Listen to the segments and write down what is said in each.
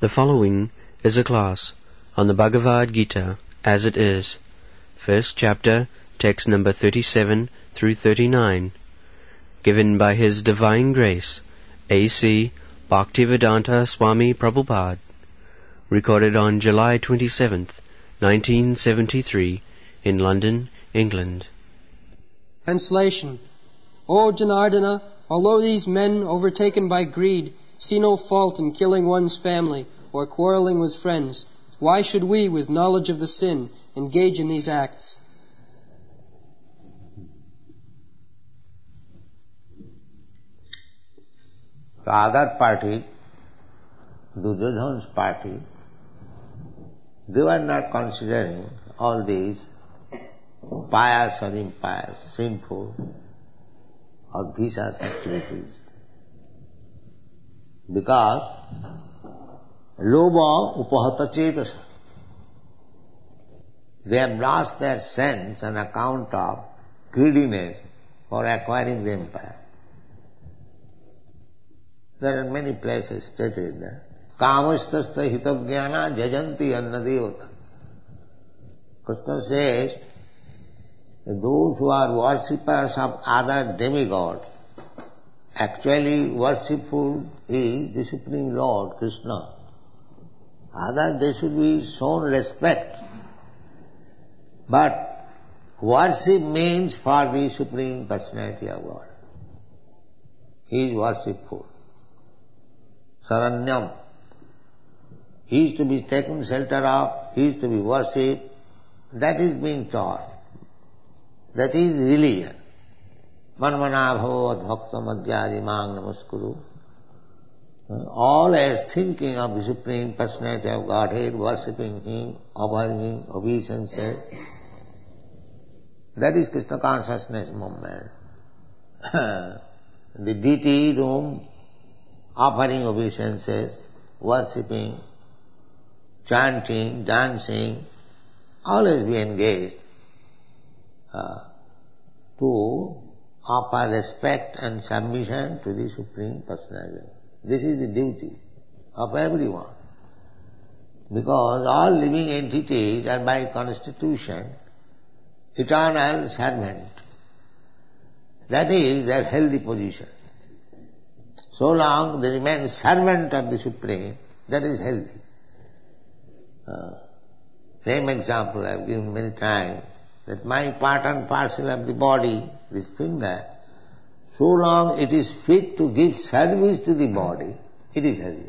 The following is a class on the Bhagavad Gita as it is, first chapter, text number 37 through 39, given by His Divine Grace, A.C. Bhaktivedanta Swami Prabhupada, recorded on July 27th, 1973, in London, England. Translation. O Janardana, although these men, overtaken by greed, see no fault in killing one's family or quarreling with friends, why should we, with knowledge of the sin, engage in these acts? The other party, Duryodhana's party, they were not considering all these pious or impious, sinful or vicious activities. Because lobha upahata cetasa, they have lost their sense on account of greediness for acquiring the empire. There are many places stated there. Kamastasya hitavjnana jajanti annadevata. Krishna says that those who are worshippers of other demigods, actually worshipful is the Supreme Lord, Krishna. Other, they should be shown respect. But worship means for the Supreme Personality of God. He is worshipful. Saranyam. He is to be taken shelter of, he is to be worshipped. That is being taught. That is religion. Manmana bhavo adbhakta madhyari mang namaskuru. Always thinking of the Supreme Personality of Godhead, worshipping Him, offering Him obeisances. That is Krishna consciousness movement. The deity room, offering obeisances, worshipping, chanting, dancing, always be engaged to offer respect and submission to the Supreme Personality. This is the duty of everyone. Because all living entities are by constitution eternal servant. That is their healthy position. So long they remain servant of the Supreme, that is healthy. Same example I have given many times, that my part and parcel of the body, this finger, so long it is fit to give service to the body, it is healthy.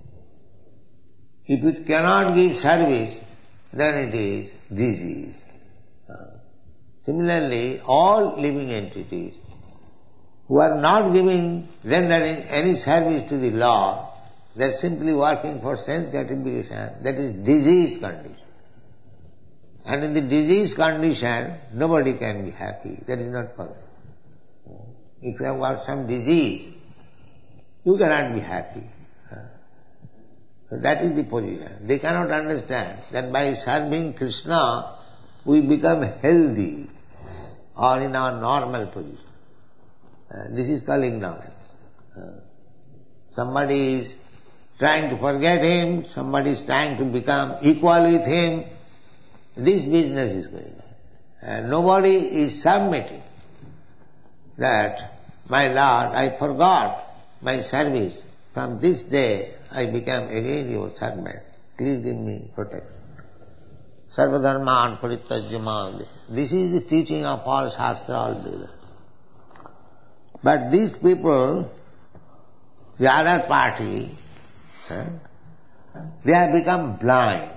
If it cannot give service, then it is disease. Similarly, all living entities who are not rendering any service to the Lord, they are simply working for sense gratification, that is diseased condition. And in the diseased condition, nobody can be happy. That is not possible. If you have got some disease, you cannot be happy. So that is the position. They cannot understand that by serving Krishna, we become healthy or in our normal position. This is called ignorance. Somebody is trying to forget him, somebody is trying to become equal with him. This business is going on. And nobody is submitting that, my Lord, I forgot my service. From this day I become again your servant. Please give me protection. Sarvadharman parityajya mam. This is the teaching of all Shastra, all Vedas. But these people, the other party, they have become blind.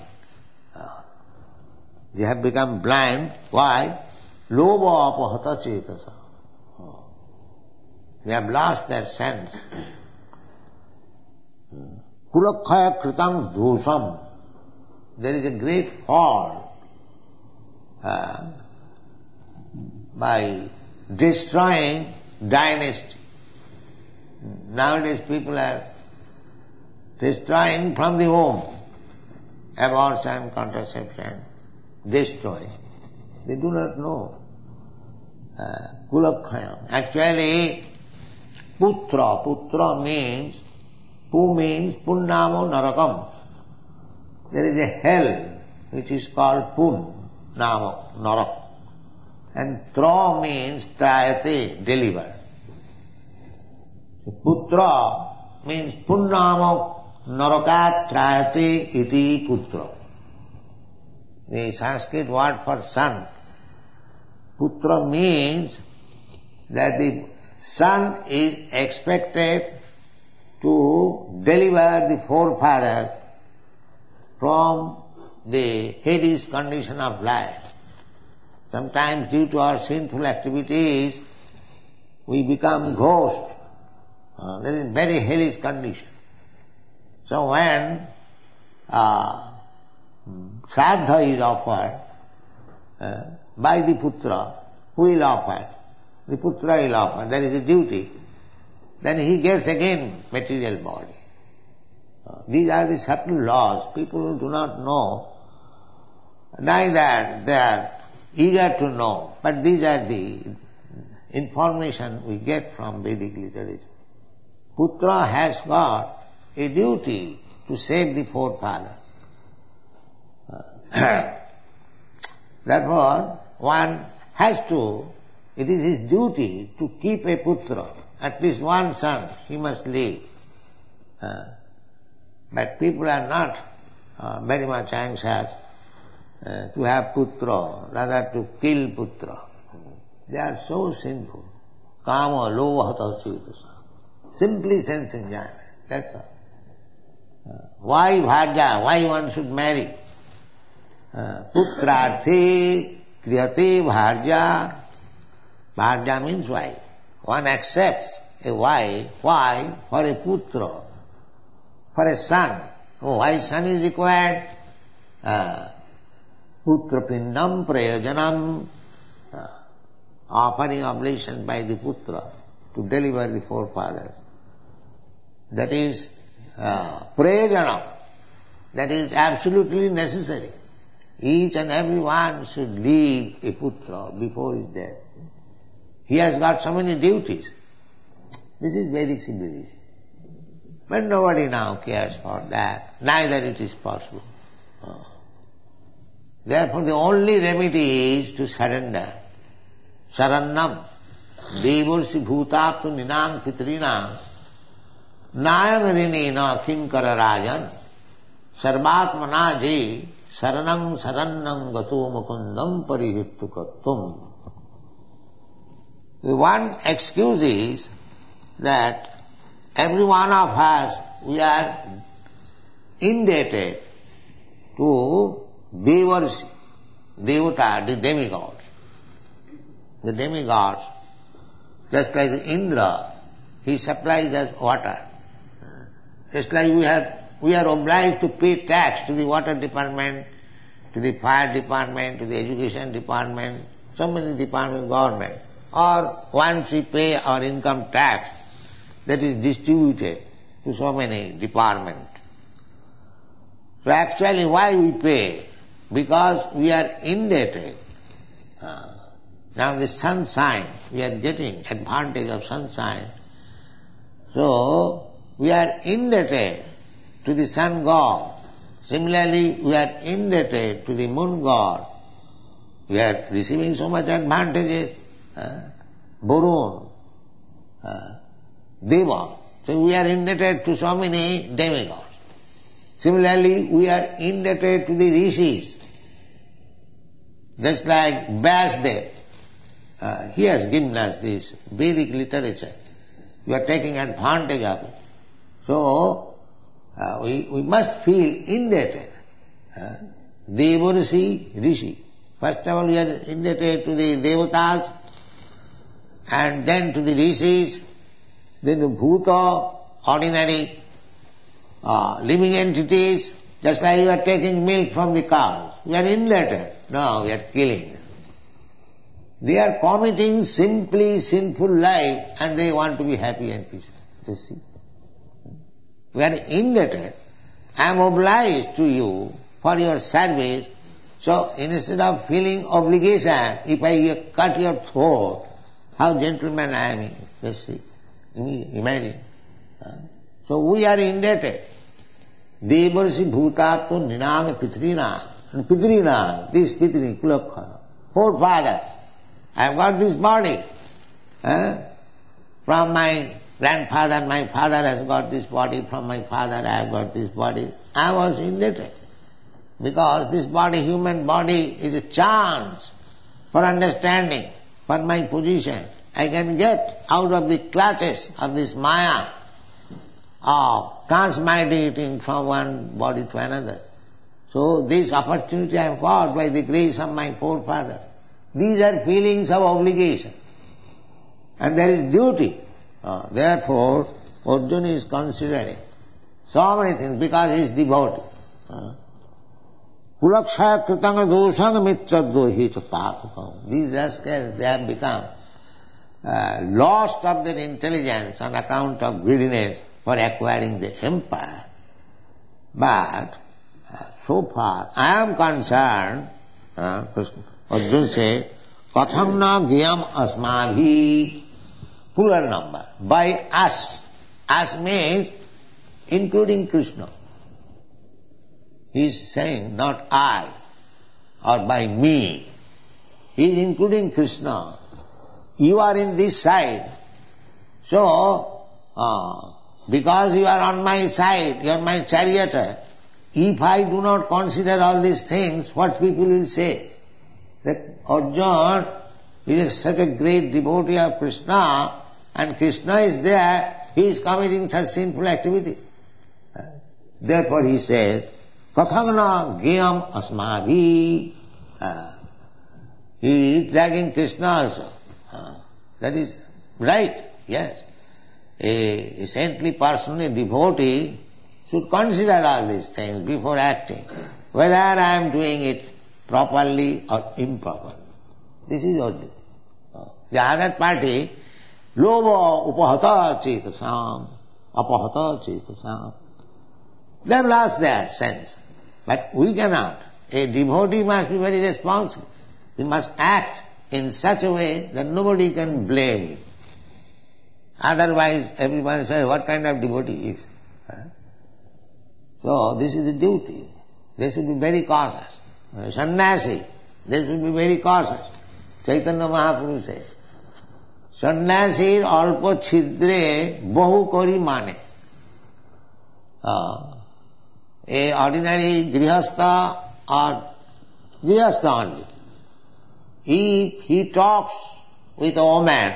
They have become blind. Why? Lobha apahata cetasa. They have lost their sense. Kulakhaya kritam dosam. There is a great fall by destroying dynasty. Nowadays people are destroying from the home. Abortion, contraception, destroying. They do not know. Kulakhaya. Actually, putra means Pu means punnamo narakam. there is a hell which is called Pun, Namak, Narak. And Tra means Trayate, deliver. Putra means Punnamak Narakat Trayate iti Putra. The Sanskrit word for son. Putra means that the son is expected to deliver the forefathers from the Hades condition of life. Sometimes due to our sinful activities, we become ghosts. That is very hellish condition. So when Shraddha is offered by the Putra, who will offer? The Putra will offer, that is the duty. Then he gets again material body. These are the subtle laws. People do not know, neither they are eager to know, but these are the information we get from Vedic literature. Putra has got a duty to save the forefathers. Therefore, one has to, it is his duty to keep a putra, at least one son he must leave. But people are not very much anxious to have putra, rather to kill putra. They are so sinful. Kama, lova, hata, simply sense enjoyment, that's all. Why bharja? Why one should marry? Putrarthe kriyate bharja. Bharja means wife. One accepts a wife. Why? For a putra, for a son. Oh, why son is required? Putra pindam prayojanam, offering oblation by the putra to deliver the forefathers. That is prayojanam. That is absolutely necessary. Each and every one should leave a putra before his death. He has got so many duties. This is Vedic civilization. But nobody now cares for that. Neither it is possible. Therefore the only remedy is to surrender. Sarannam. Devarsi bhutaptu ninang pitrinang. Nayangarinena kinkara rajan. Sarvatmana je saranam sarannam gato mukundam parihittukattum. The one excuse is that every one of us, we are indebted to Devarsi, Devata, the demigods. The demigods, just like Indra, he supplies us water. Just like we are obliged to pay tax to the water department, to the fire department, to the education department, so many departments, government. Or once we pay our income tax, that is distributed to so many departments. So actually why we pay? Because we are indebted. Now the sunshine, we are getting advantage of sunshine. So we are indebted to the sun god. Similarly, we are indebted to the moon god. We are receiving so much advantages. Varun, Deva. So we are indebted to so many demigods. Similarly, we are indebted to the rishis. Just like Vyasdev, he has given us this Vedic literature. We are taking advantage of it. So, we must feel indebted. Devarsi, rishi. First of all, we are indebted to the devatas, and then to the rishis, then the bhuta, ordinary living entities, just like you are taking milk from the cows. We are indebted. No, we are killing them. They are committing simply sinful life and they want to be happy and peaceful. You see? We are indebted. I am obliged to you for your service. So instead of feeling obligation, if I cut your throat, how gentleman I am. You see? Imagine. So we are indebted. Devarsi bhutato niname pitrina. Pitrina, this pitri, kulakha, forefathers. I have got this body. From my grandfather, my father has got this body. From my father, I have got this body. I was indebted. Because this body, human body, is a chance for understanding, for my position. I can get out of the clutches of this maya of transmigrating from one body to another. So this opportunity I have got by the grace of my forefathers. These are feelings of obligation. And there is duty. Therefore, Arjuna is considering so many things because he is devotee. Kulakshaya kritanga dosanga mitradrohi chapapakam. These rascals, they have become lost of their intelligence on account of greediness for acquiring the empire. But so far, I am concerned, Arjuna says, katham na gyam asmabhi, plural number, by us. Us means including Krishna. He is saying not I or by me. He is including Krishna. You are in this side. So, because you are on my side, you are my charioteer, if I do not consider all these things, what people will say? That Arjuna is such a great devotee of Krishna, and Krishna is there, he is committing such sinful activity. Therefore he says, kathagna gyam asmabhi. He is dragging Krishna also. That is right, yes. A saintly person, a devotee, should consider all these things before acting, whether I am doing it properly or improperly. This is Arjuna. The other party, loba upahata chetasam, apahata chetasam. They have lost their sense. But we cannot. A devotee must be very responsible. He must act in such a way that nobody can blame him. Otherwise, everyone says, what kind of devotee he is? So, this is the duty. They should be very cautious. Sannyasi, they should be very cautious. Chaitanya Mahaprabhu says, Sannyasir alpo chidre bahu kori mane. A ordinary grihastha or grihastha only, if he talks with a woman,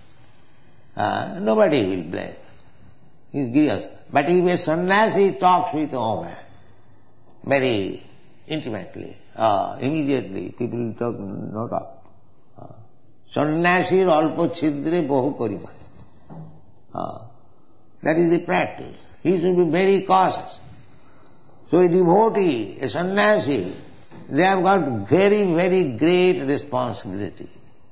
nobody will blame. He is grihastha. But if a sannyasi talks with a woman very intimately, immediately, people will talk, no talk. Sannyasir alpo chidre bahu kori mane. That is the practice. He should be very cautious. So a devotee, a sannyasi, they have got very, very great responsibility.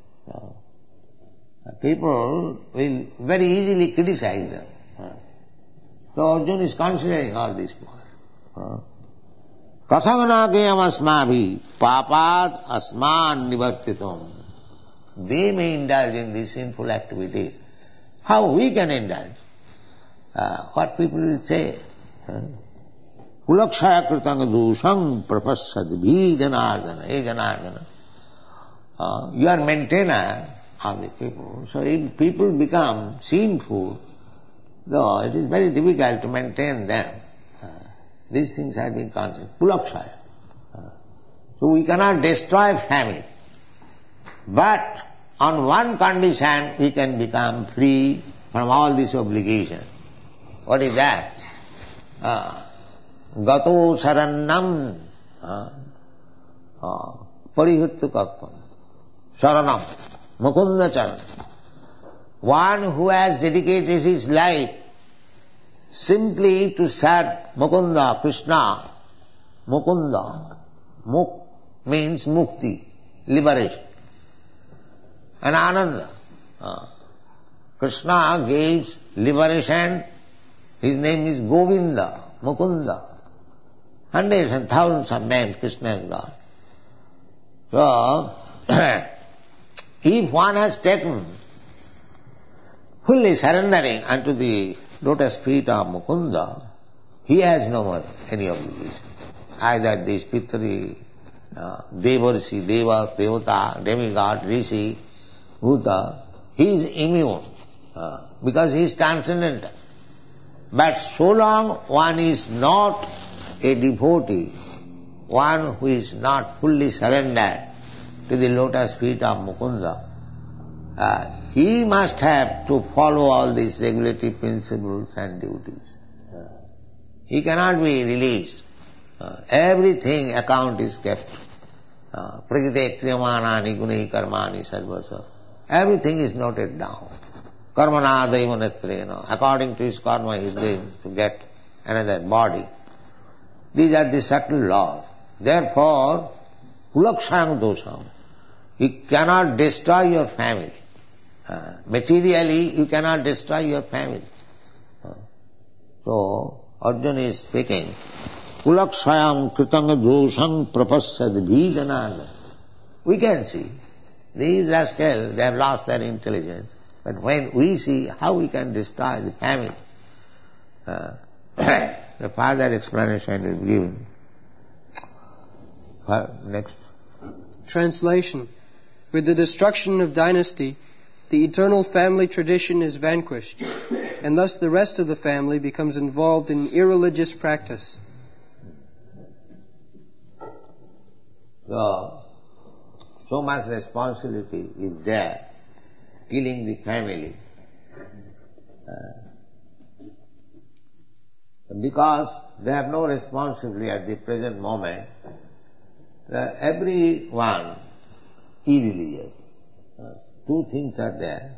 People will very easily criticize them. So Arjuna is considering all these points. Kathagana gyam asmabhi papat asman nivartitam. They may indulge in these sinful activities. How we can indulge? What people will say? Kulakshaya kritanga dusang prapasadbhi janardana. Hey Janardana, you are maintainer of the people. So if people become sinful, though it is very difficult to maintain them. These things have been considered. Kulakshaya. So we cannot destroy family. But on one condition we can become free from all this obligation. What is that? Gato sarannam parihuttukatvam. Saranam. Mukunda charanam. One who has dedicated his life simply to serve Mukunda, Krishna. Mukunda. Muk means mukti, liberation. And Ananda. Krishna gives liberation. His name is Govinda, Mukunda. Hundreds and thousands of names Krishna has got. So, if one has taken fully surrendering unto the lotus feet of Mukunda, he has no more any obligation. Either this Pitri, Devarsi, Deva, Devata, demigod, Rishi, Bhuta, he is immune because he is transcendental. But so long one is not a devotee, one who is not fully surrendered to the lotus feet of Mukunda, he must have to follow all these regulatory principles and duties. He cannot be released. Everything account is kept. Prakrite kriyamana niguni karmani sarvasa. Everything is noted down. Karmana daivanetrena. According to his karma he is going to get another body. These are the subtle laws. Therefore, kulakshayam dosham. You cannot destroy your family. Materially, you cannot destroy your family. So, Arjuna is speaking, kulakshayam kritanga dosham prapassad bhijananda. We can see, these rascals, they have lost their intelligence. But when we see how we can destroy the family, the further explanation is given. Next. Translation. With the destruction of dynasty, the eternal family tradition is vanquished, and thus the rest of the family becomes involved in irreligious practice. So much responsibility is there, killing the family. Because they have no responsibility at the present moment, everyone irreligious. Two things are there,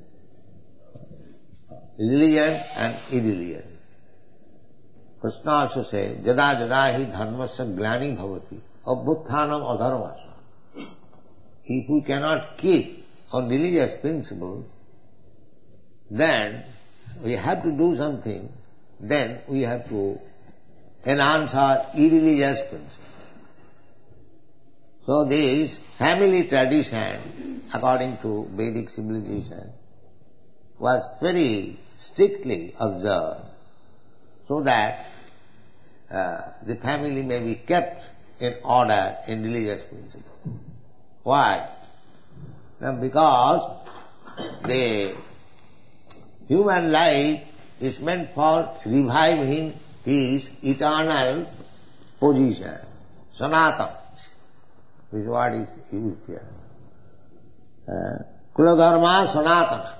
religion and irreligion. Krishna also says, jada jada hi dharmasya glani bhavati abhutthanam adharmasya. If we cannot keep on religious principles, then we have to do something, then we have to enhance our irreligious principles. So this family tradition, according to Vedic civilization, was very strictly observed so that the family may be kept in order in religious principle. Why? Because the human life is meant for reviving his eternal position, sanatana. This word is used here. Kuladharma sanatana.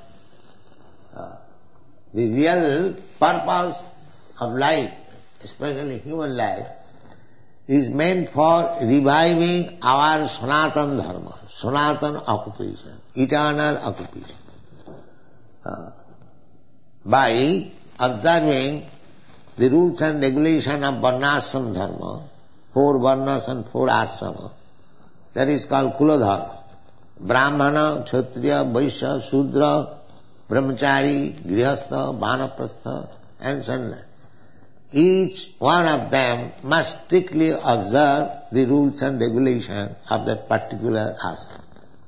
The real purpose of life, especially human life, is meant for reviving our sanatana dharma, sanatana occupation, eternal occupation. By observing the rules and regulations of varnashram dharma, 4 varnas and 4 ashrama, that is called kuladharma. Brahmana, Kshatriya, Vaishya, Shudra, Brahmachari, Grihastha, Vanaprastha and Sannyas. Each one of them must strictly observe the rules and regulations of that particular ashram.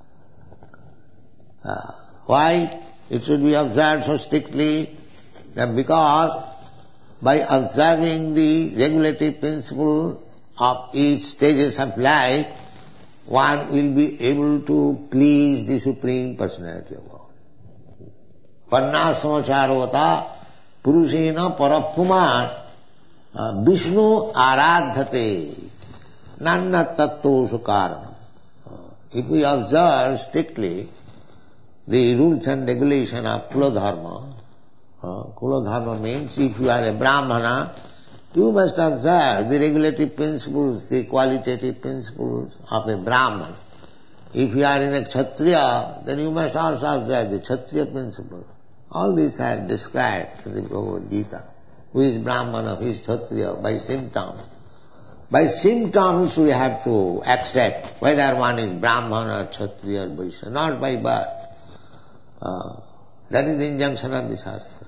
Why it should be observed so strictly? Because by observing the regulatory principle of each stages of life, one will be able to please the Supreme Personality of God. Varnasamacharavata purushena parapuman Vishnu aradhate nanna tattva karanam. If we observe strictly the rules and regulations of Kuladharma, Kuladharma means if you are a Brahmana, you must observe the regulatory principles, the qualitative principles of a Brahman. If you are in a Kshatriya, then you must also observe the Kshatriya principle. All these are described in the Bhagavad Gita. Who is Brahmana, who is Kshatriya, by symptoms. By symptoms we have to accept whether one is Brahmana or Kshatriya or Vaishya, not by birth. That is the injunction of the Shastra.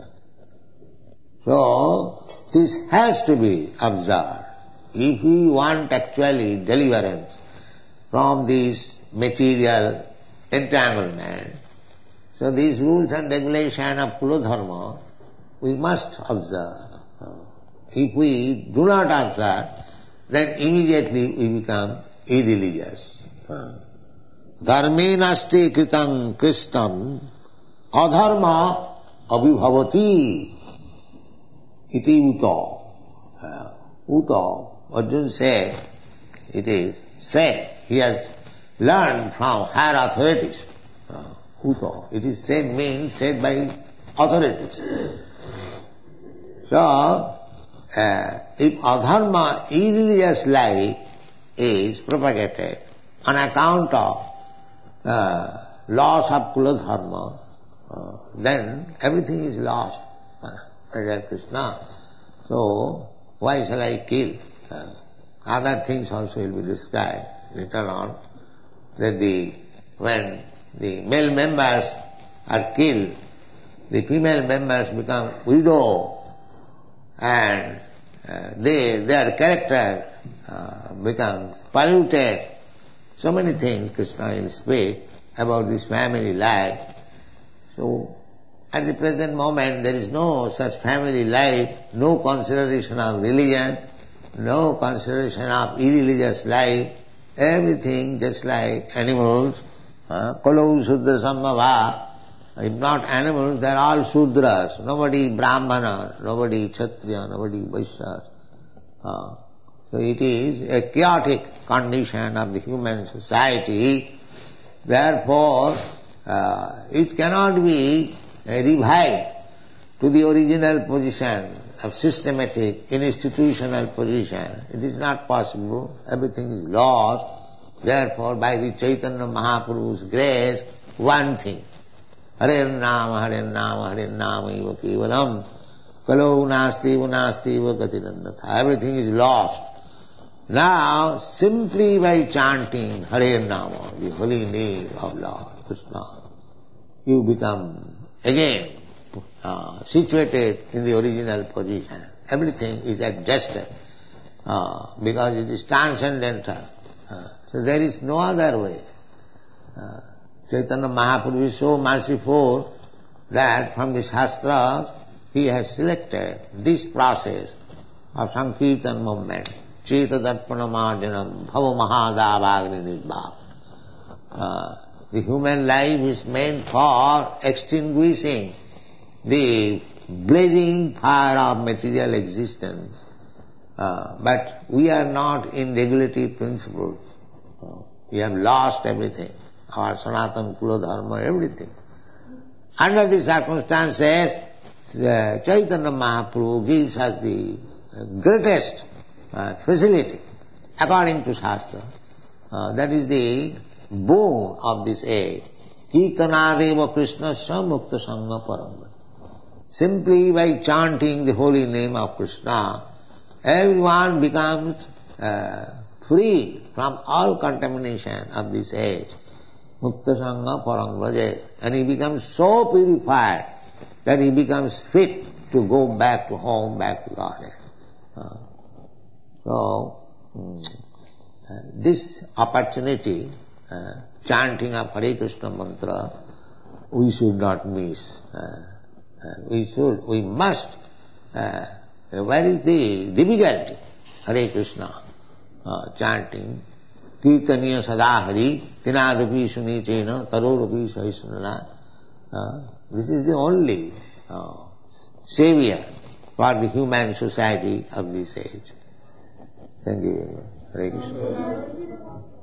So, this has to be observed. If we want actually deliverance from this material entanglement, so these rules and regulations of Kuladharma, we must observe. If we do not observe, then immediately we become irreligious. Dharme nasti kritam kristam adharma abhibhavati iti uta. Uta, Arjuna said, it is said, he has learned from higher authorities. Uta, it is said means said by authorities. So, if adharma, irreligious life is propagated on account of loss of kula dharma, then everything is lost. Hare Krishna. So, why shall I kill? Other things also will be described later on, that when the male members are killed, the female members become widow, and their character becomes polluted. So many things Krishna will speak about this family life. So, at the present moment there is no such family life, no consideration of religion, no consideration of irreligious life, everything just like animals. Kalau Sudra Sambhava. If not animals, they are all Sudras. Nobody Brahmana, nobody Kshatriya, nobody Vaishya. So it is a chaotic condition of the human society. Therefore, it cannot be revived to the original position of systematic, institutional position. It is not possible. Everything is lost. Therefore, by the Chaitanya Mahaprabhu's grace, one thing. Hare Nama Iva Kevalam Kalau Nasti Iva Gatirannatha. Everything is lost. Now, simply by chanting Hare Nama, the holy name of Lord Krishna, you become again situated in the original position. Everything is adjusted because it is transcendental. So there is no other way. Chaitanya Mahaprabhu is so merciful that from the Shastras he has selected this process of Sankirtan movement. Cheta Darpana Marjanam Bhava Mahadavagni Nirbhav. The human life is meant for extinguishing the blazing fire of material existence. But we are not in regulative principles. We have lost everything. Our Sanatana Kula Dharma, everything. Under these circumstances, Chaitanya Mahaprabhu gives us the greatest facility according to Shastra. That is the boon of this age. Kirtanadeva Krishnasya Mukta Sangha Parambara. Simply by chanting the holy name of Krishna, everyone becomes free from all contamination of this age. Mukta Sangha Parambara. And he becomes so purified that he becomes fit to go back to home, back to Godhead. So, this opportunity, chanting of Hare Krishna mantra, we should not miss. We must. Where is the difficulty? Hare Krishna, chanting. Kirtaniya sadahari, tinadapi sunichena, tarorapi sahisnana. This is the only savior for the human society of this age. Thank you very much. Hare Krishna.